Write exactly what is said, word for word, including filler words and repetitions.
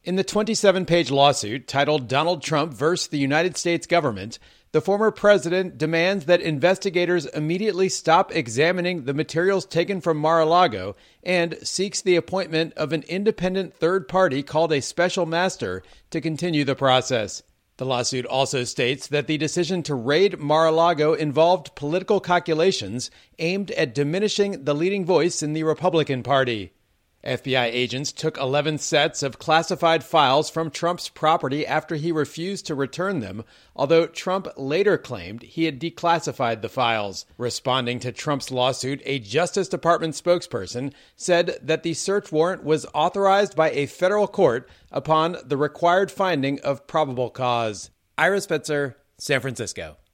In the twenty-seven page lawsuit titled Donald Trump versus the United States Government, the former president demands that investigators immediately stop examining the materials taken from Mar-a-Lago and seeks the appointment of an independent third party called a special master to continue the process. The lawsuit also states that the decision to raid Mar-a-Lago involved political calculations aimed at diminishing the leading voice in the Republican Party. F B I agents took eleven sets of classified files from Trump's property after he refused to return them, although Trump later claimed he had declassified the files. Responding to Trump's lawsuit, a Justice Department spokesperson said that the search warrant was authorized by a federal court upon the required finding of probable cause. Ira Spitzer, San Francisco.